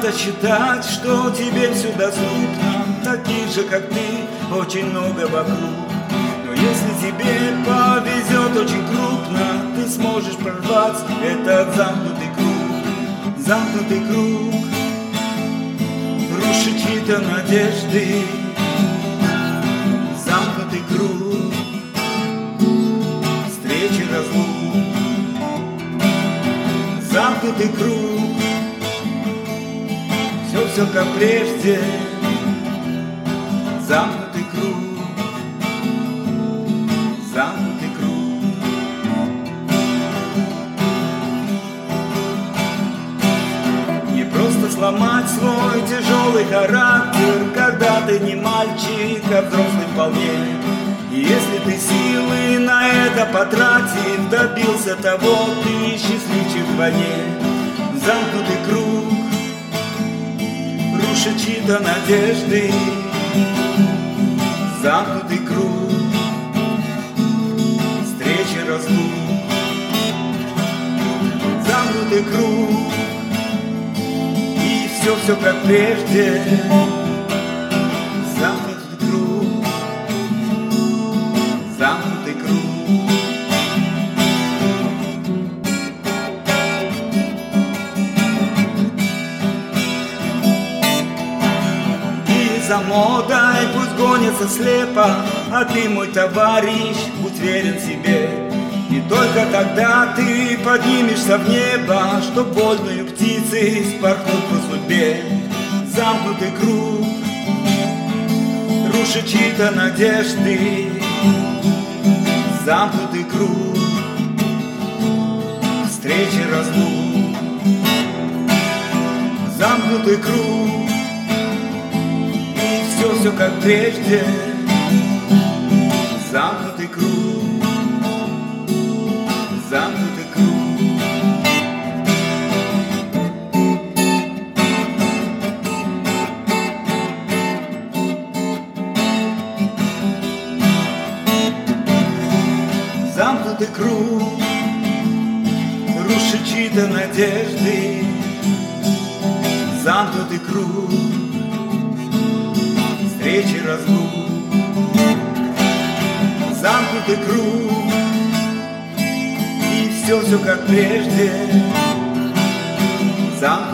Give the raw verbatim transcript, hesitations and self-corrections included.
надо считать, что тебе все доступно. Таких же, как ты, очень много вокруг. Но если тебе повезет очень крупно, ты сможешь прорваться этот замкнутый круг. Замкнутый круг рушит чьи-то надежды. Замкнутый круг встречи, разлук. Замкнутый круг, все-все как прежде. Замкнутый круг, замкнутый круг. Не просто сломать свой тяжелый характер, когда ты не мальчик, а взрослый вполне. И если ты силы на это потратив, добился того, ты счастливчик вдвойне. Замкнутый круг рушит чьи-то надежды. Замкнутый круг встречи, разлук. Замкнутый круг, и все-все как прежде. Замкнутый круг, замкнутый круг. И за модой пусть гонится слепо, а ты, мой товарищ, будь верен себе. И только тогда ты поднимешься в небо, чтоб вольную птицей спорхнуть по судьбе. Замкнутый круг рушит чьи-то надежды. Замкнутый круг встречи, разлук. Замкнутый круг, и все-все как прежде. Замкнутый круг, замкнутый круг. Замкнутый круг рушит чьи-то надежды. Замкнутый круг встречи, разлук. Замкнутый круг, и все-все как прежде. Замкнутый